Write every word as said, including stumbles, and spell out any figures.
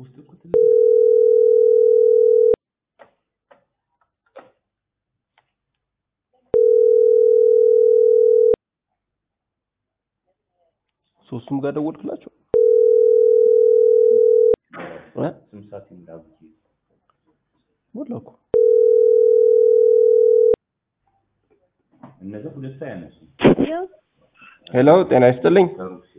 ውስጥ እኮ ሶስቱም ጋር ደወልክላቸው እ ስምሳት እንዳብጂ ወላኩ እነዛ ሁለት ያነሱ ሄሎ ጤና ይስጥልኝ